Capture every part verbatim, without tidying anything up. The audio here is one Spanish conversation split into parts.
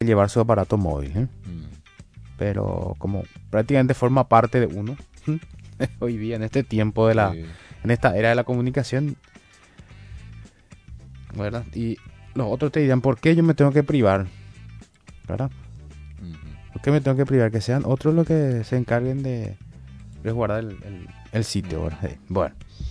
llevar su aparato móvil, ¿eh? Mm. Pero como prácticamente forma parte de uno, hoy día, en este tiempo de la, Sí. en esta era de la comunicación, ¿verdad? Y los otros te dirán, ¿por qué yo me tengo que privar? ¿Verdad? Ujú. ¿Por qué me tengo que privar? Que sean otros los que se encarguen de resguardar el, el, el sitio, ¿verdad? Sí. Bueno,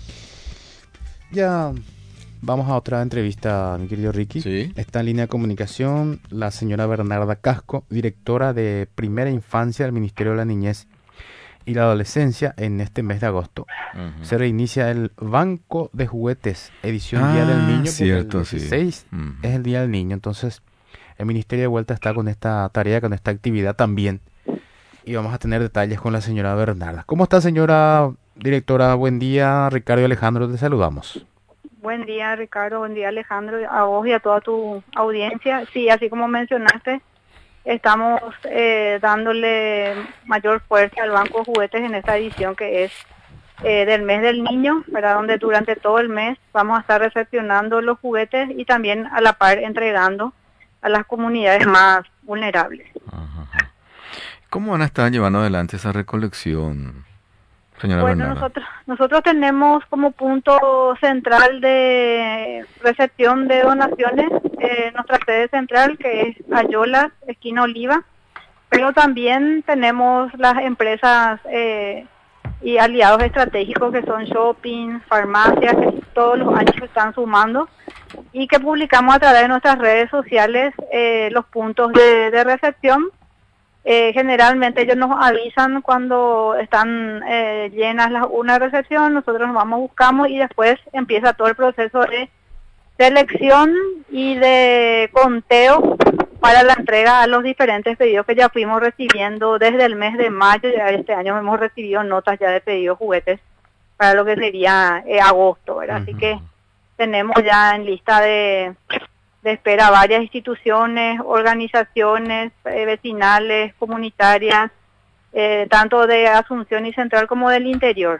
ya vamos a otra entrevista, mi querido Ricky. Sí. Está en línea de comunicación la señora Bernarda Casco, directora de Primera Infancia del Ministerio de la Niñez y la Adolescencia. En este mes de agosto Ujú. se reinicia el Banco de Juguetes, edición Ah, Día del Niño, cierto, porque el sí. dieciséis Ujú. es el Día del Niño. Entonces, el Ministerio de Vuelta está con esta tarea, con esta actividad también. Y vamos a tener detalles con la señora Bernarda. ¿Cómo está, señora directora? Buen día, Ricardo y Alejandro, te saludamos. Buen día, Ricardo. Buen día, Alejandro. A vos y a toda tu audiencia. Sí, así como mencionaste, estamos eh, dándole mayor fuerza al Banco de Juguetes en esta edición que es eh, del mes del niño, ¿verdad? Donde durante todo el mes vamos a estar recepcionando los juguetes y también a la par entregando a las comunidades más vulnerables. Ajá, ajá. ¿Cómo van a estar llevando adelante esa recolección, señora Bueno, Bernarda? nosotros nosotros tenemos como punto central de recepción de donaciones eh, nuestra sede central, que es Ayolas, esquina Oliva, pero también tenemos las empresas eh, y aliados estratégicos que son shopping, farmacias, que todos los años se están sumando y que publicamos a través de nuestras redes sociales eh, los puntos de, de recepción. Eh, generalmente ellos nos avisan cuando están eh, llenas las una recepción, nosotros nos vamos, buscamos y después empieza todo el proceso de selección y de conteo para la entrega a los diferentes pedidos que ya fuimos recibiendo desde el mes de mayo. Ya este año hemos recibido notas ya de pedidos juguetes para lo que sería eh, agosto, ¿verdad? Así que tenemos ya en lista de... de espera varias instituciones, organizaciones eh, vecinales, comunitarias, eh, tanto de Asunción y Central como del interior.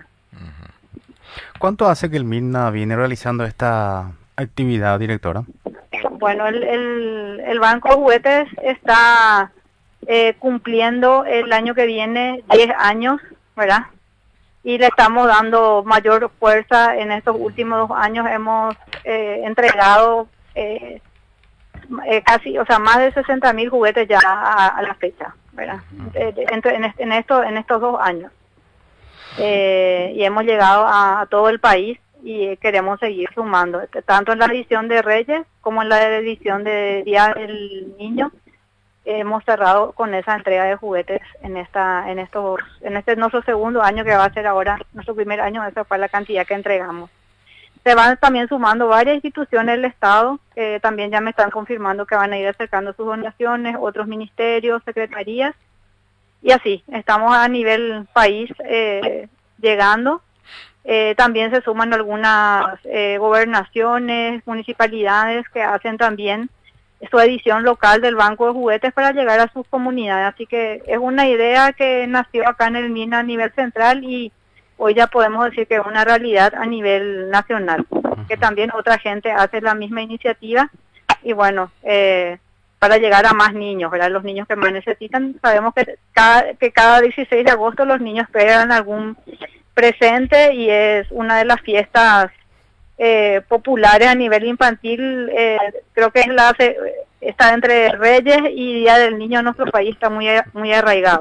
¿Cuánto hace que el MINA viene realizando esta actividad, directora? Bueno, el, el, el Banco de Juguetes está eh, cumpliendo el año que viene diez años, ¿verdad? Y le estamos dando mayor fuerza. En estos últimos dos años hemos eh, entregado eh, Eh, casi, o sea, más de sesenta mil juguetes ya a, a la fecha, ¿verdad? Eh, en, en, en, esto, en estos dos años. Eh, y hemos llegado a, a todo el país y queremos seguir sumando, tanto en la edición de Reyes como en la edición de Día del Niño. Eh, hemos cerrado con esa entrega de juguetes en esta, en estos, en este nuestro segundo año, que va a ser ahora nuestro primer año. Esa fue la cantidad que entregamos. Se van también sumando varias instituciones del Estado, que también ya me están confirmando que van a ir acercando sus donaciones, otros ministerios, secretarías, y así, estamos a nivel país eh, llegando. Eh, también se suman algunas eh, gobernaciones, municipalidades que hacen también su edición local del Banco de Juguetes para llegar a sus comunidades. Así que es una idea que nació acá en el MINA a nivel central y hoy ya podemos decir que es una realidad a nivel nacional, que también otra gente hace la misma iniciativa y bueno, eh, para llegar a más niños, ¿verdad? Los niños que más necesitan. Sabemos que cada, que cada dieciséis de agosto los niños esperan algún presente y es una de las fiestas eh, populares a nivel infantil. Eh, creo que es la está entre Reyes y Día del Niño en nuestro país, está muy, muy arraigado.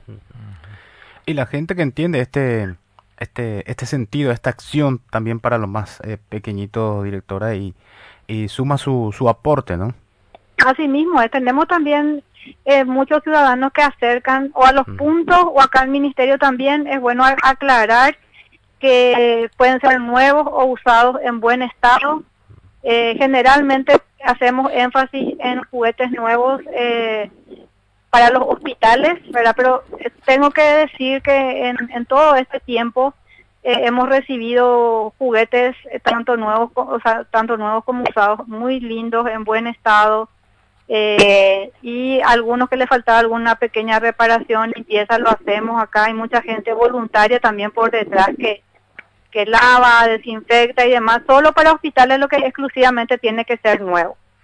Y la gente que entiende este... Este, este sentido, esta acción también para los más eh, pequeñitos, directora, y, y suma su, su aporte, ¿no? Así mismo, eh, tenemos también eh, muchos ciudadanos que acercan o a los mm. puntos o acá al ministerio también. Es bueno aclarar que pueden ser nuevos o usados en buen estado. Eh, generalmente hacemos énfasis en juguetes nuevos eh, para los hospitales, ¿verdad? Pero tengo que decir que en, en todo este tiempo eh, hemos recibido juguetes eh, tanto nuevos, o sea, tanto nuevos como usados, muy lindos, en buen estado, eh, y algunos que le faltaba alguna pequeña reparación, limpieza, lo hacemos acá. Hay mucha gente voluntaria también por detrás que que lava, desinfecta y demás. Solo para hospitales lo que exclusivamente tiene que ser nuevo.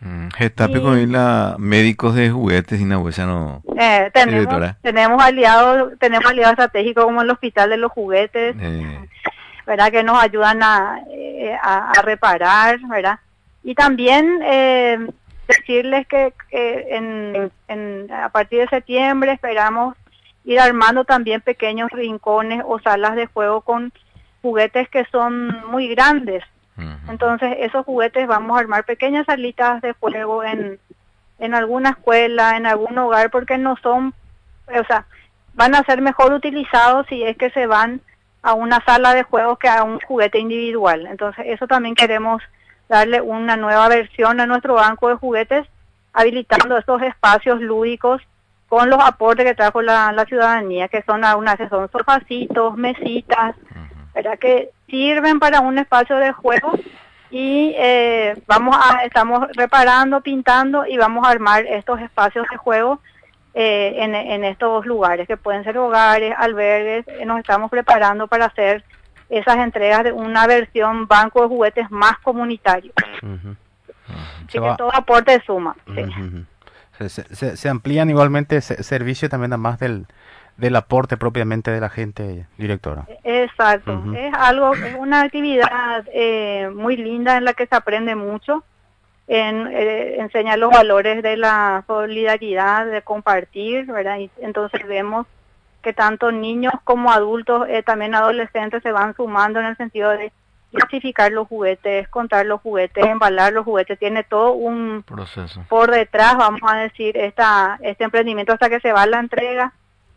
Mm, Getafe Y con la médicos de juguetes y Nahuesa no, eh, tenemos directora. tenemos aliados, tenemos aliados estratégicos como el Hospital de los Juguetes, Eh, ¿verdad? Que nos ayudan a, eh, a, a reparar, ¿verdad? Y también eh, decirles que, que en, en, a partir de septiembre esperamos ir armando también pequeños rincones o salas de juego con juguetes que son muy grandes. ujú. Entonces, esos juguetes vamos a armar pequeñas salitas de juego en, en alguna escuela, en algún hogar, porque no son, o sea, van a ser mejor utilizados si es que se van a una sala de juegos que a un juguete individual. Entonces, eso también queremos darle una nueva versión a nuestro banco de juguetes, habilitando estos espacios lúdicos con los aportes que trajo la, la ciudadanía, que son algunas que son sofacitos, mesitas, ¿verdad? Que sirven para un espacio de juego y eh, vamos a estamos reparando, pintando y vamos a armar estos espacios de juego eh, en, en estos lugares que pueden ser hogares, albergues. Eh, nos estamos preparando para hacer esas entregas de una versión banco de juguetes más comunitario. Ujú. Así Se que va. todo aporte suma. Sí. Ujú. Se, se- se- se amplían igualmente se- servicios también además del, del aporte propiamente de la gente, directora. Exacto, Ujú. es algo, es una actividad eh, muy linda en la que se aprende mucho, en eh, enseñar los valores de la solidaridad, de compartir, ¿verdad? Y entonces vemos que tanto niños como adultos, eh, también adolescentes se van sumando en el sentido de clasificar los juguetes, contar los juguetes, embalar los juguetes, tiene todo un Proceso. por detrás, vamos a decir, esta este emprendimiento hasta que se va a la entrega.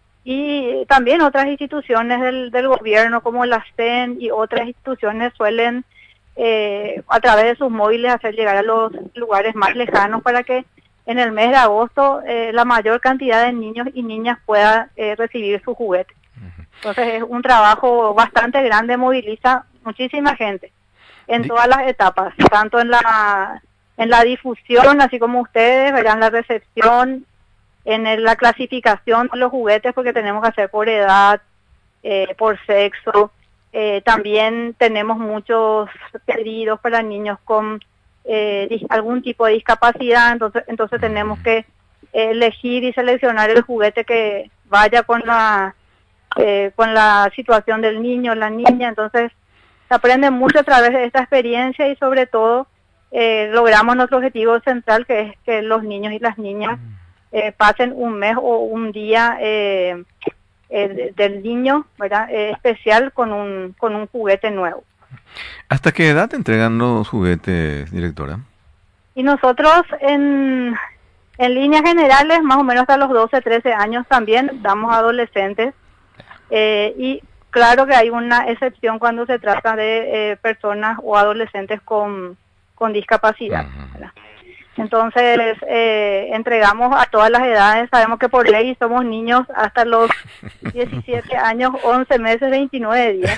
Y también otras instituciones del, del gobierno como la S E N y otras instituciones suelen eh, a través de sus móviles hacer llegar a los lugares más lejanos para que en el mes de agosto eh, la mayor cantidad de niños y niñas pueda eh, recibir su juguete. Entonces es un trabajo bastante grande, moviliza muchísima gente en Di- todas las etapas, tanto en la en la difusión, así como ustedes, verán la recepción, en el- la clasificación de los juguetes, porque tenemos que hacer por edad, eh, por sexo. Eh, también tenemos muchos pedidos para niños con eh, dis- algún tipo de discapacidad, entonces entonces tenemos que eh, elegir y seleccionar el juguete que vaya con la eh, con la situación del niño, la niña. Entonces se aprende mucho a través de esta experiencia y sobre todo eh, logramos nuestro objetivo central, que es que los niños y las niñas eh, pasen un mes o un día eh, eh, del niño, ¿verdad? Eh, especial con un con un juguete nuevo. ¿Hasta qué edad te entregan los juguetes, directora? Y nosotros en, en líneas generales, más o menos hasta los doce, trece años también damos a adolescentes. Eh, y claro que hay una excepción cuando se trata de eh, personas o adolescentes con, con discapacidad, Ujú. ¿verdad? Entonces, eh, entregamos a todas las edades. Sabemos que por ley somos niños hasta los diecisiete años, once meses, veintinueve días.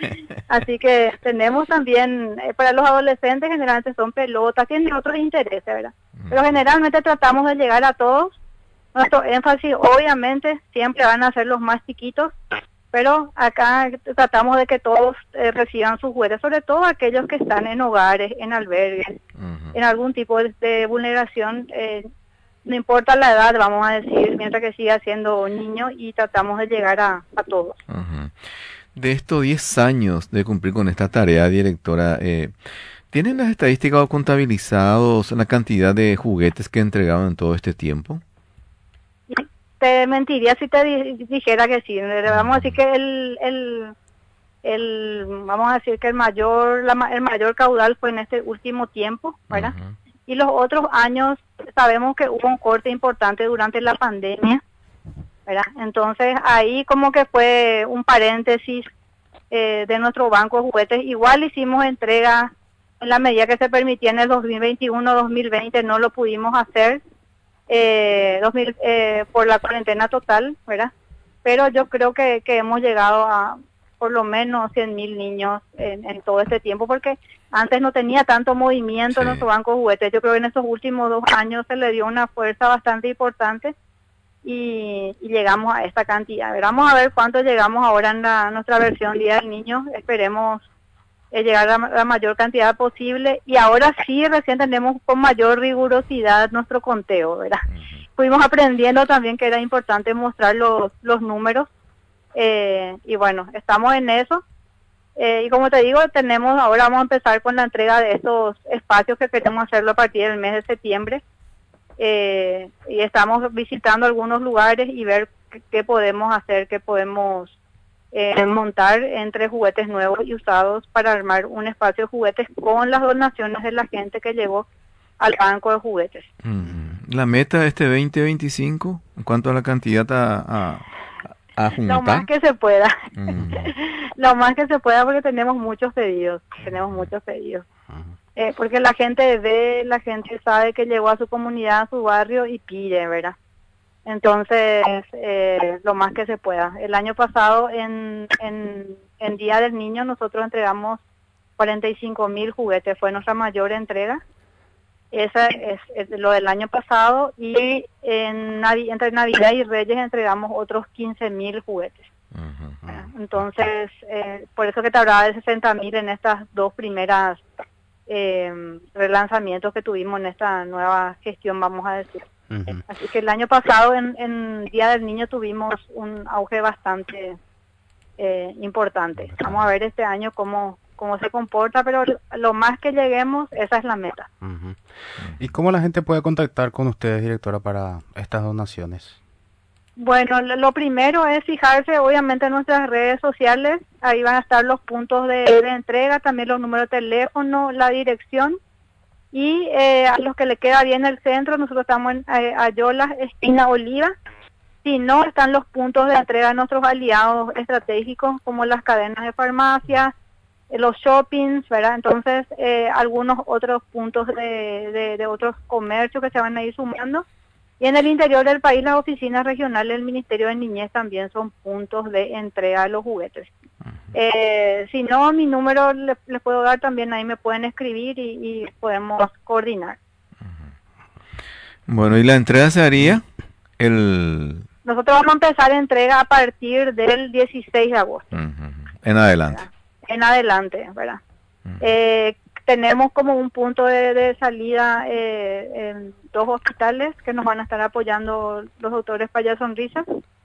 Así que tenemos también, eh, para los adolescentes generalmente son pelotas, tienen otros intereses, ¿verdad? Pero generalmente tratamos de llegar a todos. Nuestro énfasis, obviamente, siempre van a ser los más chiquitos, pero acá tratamos de que todos eh, reciban sus juguetes, sobre todo aquellos que están en hogares, en albergues, Ujú. en algún tipo de, de vulneración, eh, no importa la edad, vamos a decir, mientras que siga siendo niño, y tratamos de llegar a, a todos. Ujú. De estos diez años de cumplir con esta tarea, directora, eh, ¿tienen las estadísticas o contabilizados la cantidad de juguetes que entregaron en todo este tiempo? Y te mentiría si te di- dijera que sí. Vamos a decir que el, el, el vamos a decir que el mayor la, ma- el mayor caudal fue en este último tiempo, ¿verdad? Ujú. Y los otros años sabemos que hubo un corte importante durante la pandemia, ¿verdad? Entonces ahí como que fue un paréntesis eh, de nuestro banco de juguetes. Igual hicimos entrega en la medida que se permitía en el dos mil veintiuno, dos mil veinte no lo pudimos hacer eh, dos mil, eh, por la cuarentena total, ¿verdad? Pero yo creo que, que hemos llegado a por lo menos cien mil niños en, en todo este tiempo, porque antes no tenía tanto movimiento en Sí. nuestro banco de juguetes. Yo creo que en estos últimos dos años se le dio una fuerza bastante importante y, y llegamos a esta cantidad. A ver, vamos a ver cuánto llegamos ahora en la, nuestra versión Día del Niño. Esperemos eh, llegar a la mayor cantidad posible, y ahora sí recién tenemos con mayor rigurosidad nuestro conteo, ¿verdad? Uh-huh. Fuimos aprendiendo también que era importante mostrar los, los números, eh, y bueno, estamos en eso. Eh, y como te digo, tenemos ahora vamos a empezar con la entrega de estos espacios que queremos hacerlo a partir del mes de septiembre, eh, y estamos visitando algunos lugares y ver qué, qué podemos hacer, qué podemos eh, montar entre juguetes nuevos y usados para armar un espacio de juguetes con las donaciones de la gente que llegó al banco de juguetes. Mm. ¿La meta de este veinte veinticinco en cuanto a la cantidad a, a, a juntar? Lo más que se pueda. Mm. Lo más que se pueda, porque tenemos muchos pedidos, tenemos muchos pedidos. Eh, porque la gente ve, la gente sabe que llegó a su comunidad, a su barrio y pide, ¿verdad? Entonces, eh, lo más que se pueda. El año pasado, en, en, en Día del Niño, nosotros entregamos cuarenta y cinco mil juguetes, fue nuestra mayor entrega. Esa es, es lo del año pasado, y en Navi, entre Navidad y Reyes entregamos otros quince mil juguetes. Uh-huh. Entonces, eh, por eso que te hablaba de sesenta mil en estas dos primeras eh, relanzamientos que tuvimos en esta nueva gestión, vamos a decir. Uh-huh. Así que el año pasado, en, en Día del Niño, tuvimos un auge bastante eh, importante. Vamos a ver este año cómo cómo se comporta, pero lo más que lleguemos, esa es la meta. Uh-huh. ¿Y cómo la gente puede contactar con ustedes, directora, para estas donaciones? Bueno, lo primero es fijarse obviamente en nuestras redes sociales, ahí van a estar los puntos de, de entrega, también los números de teléfono, la dirección, y eh, a los que le queda bien el centro, nosotros estamos en eh, Ayolas, esquina Oliva. Si no, están los puntos de entrega de nuestros aliados estratégicos, como las cadenas de farmacias, los shoppings, ¿verdad? Entonces, eh, algunos otros puntos de, de, de otros comercios que se van a ir sumando. Y en el interior del país, las oficinas regionales del Ministerio de Niñez también son puntos de entrega de los juguetes. Uh-huh. Eh, si no, mi número les, les puedo dar también, ahí me pueden escribir y, y podemos coordinar. Uh-huh. Bueno, ¿y la entrega se haría el...? Nosotros vamos a empezar entrega a partir del dieciséis de agosto. Uh-huh. En adelante. ¿Verdad? En adelante, ¿verdad? Uh-huh. Eh, tenemos como un punto de, de salida eh, en dos hospitales que nos van a estar apoyando los doctores Paya Sonrisas,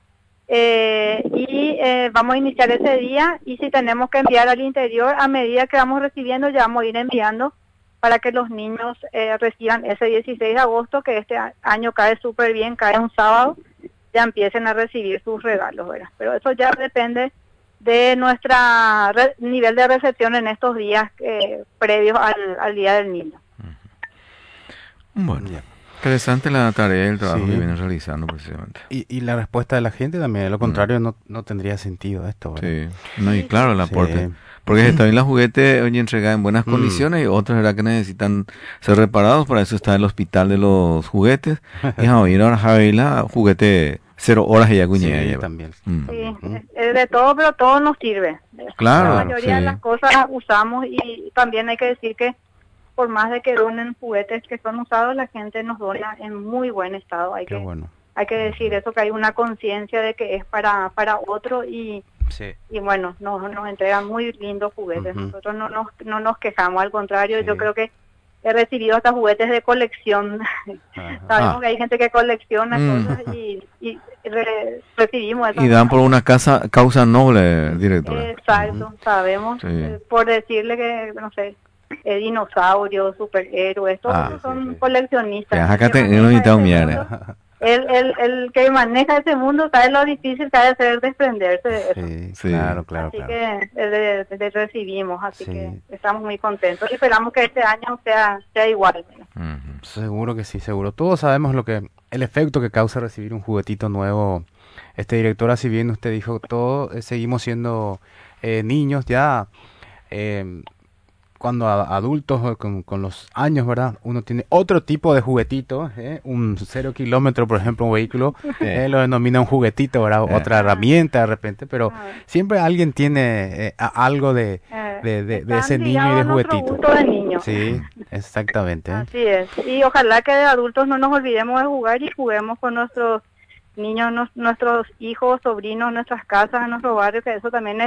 eh, y eh, vamos a iniciar ese día, y si tenemos que enviar al interior, a medida que vamos recibiendo, ya vamos a ir enviando para que los niños eh, reciban ese dieciséis de agosto, que este año cae súper bien, cae un sábado, ya empiecen a recibir sus regalos, ¿verdad? Pero eso ya depende de nuestro nivel de recepción en estos días eh, previos al, al Día del Niño. Bueno, interesante la tarea y el trabajo sí. que vienen realizando precisamente. Y, y la respuesta de la gente también, de lo contrario, mm. no, no tendría sentido esto, ¿verdad? Sí, no, y claro, el aporte. Sí. Porque está bien la juguete hoy entregada en buenas mm. condiciones, y otros ¿verdad? Que necesitan ser reparados, para eso está el hospital de los juguetes. Y hoy ahora Javila, juguete cero horas y ya cuñé. Sí, también. Mm. Sí, es de todo, pero todo nos sirve. Claro. La mayoría sí. de las cosas usamos, y también hay que decir que por más de que donen juguetes que son usados, la gente nos dona en muy buen estado. Hay Qué que bueno. hay que decir eso, que hay una conciencia de que es para para otro, y sí. y bueno, nos nos entregan muy lindos juguetes. Uh-huh. Nosotros no nos no nos quejamos, al contrario, sí. yo creo que he recibido hasta juguetes de colección. Sabemos ah. que hay gente que colecciona mm. cosas, y, y re, recibimos eso. Y dan por una casa, causa noble, directora. Exacto, uh-huh. sabemos. Sí. Eh, por decirle que, no sé, eh, dinosaurios, superhéroes, todos ah, son sí, sí. coleccionistas. Ya, acá tenemos invitado mierda. El, el, el que maneja ese mundo sabe lo difícil que ha de ser desprenderse de eso. Sí, sí, claro, claro. Así claro. que le, le recibimos, así sí. que estamos muy contentos y esperamos que este año sea sea igual. Uh-huh. Seguro que sí, seguro. Todos sabemos lo que el efecto que causa recibir un juguetito nuevo. Este directora, si bien usted dijo todo, eh, seguimos siendo eh, niños ya. Eh, cuando a, adultos con, con los años, ¿verdad? Uno tiene otro tipo de juguetito, ¿eh? Un cero kilómetro, por ejemplo, un vehículo, eh, lo denomina un juguetito, ¿verdad? Eh. Otra herramienta de repente, pero siempre alguien tiene eh, algo de, de, de, de ese niño y de juguetito. Gusto de niño. Sí, exactamente. ¿eh? Así es. Y ojalá que de adultos no nos olvidemos de jugar y juguemos con nuestros niños, nos, nuestros hijos, sobrinos, nuestras casas, en nuestro barrio, que eso también es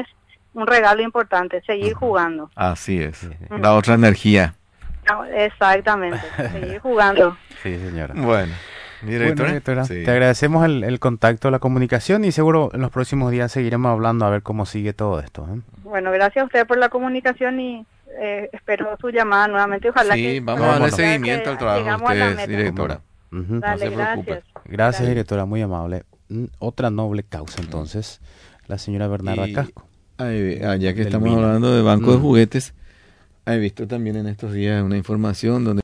un regalo importante, seguir uh-huh. jugando. Así es, uh-huh. la otra energía. No, exactamente, seguir jugando. Sí, señora. Bueno, directora, bueno, directora sí. te agradecemos el, el contacto, la comunicación y seguro en los próximos días seguiremos hablando a ver cómo sigue todo esto. ¿eh? Bueno, gracias a usted por la comunicación y eh, espero su llamada nuevamente. Ojalá sí, que vamos a darle seguimiento al trabajo de ustedes, directora. Uh-huh. Dale, no se gracias. preocupe. Gracias, Gracias, directora, muy amable. Otra noble causa, entonces, la señora Bernarda y, Casco. Ay, ya que estamos vino. hablando de banco mm. de juguetes, he visto también en estos días una información donde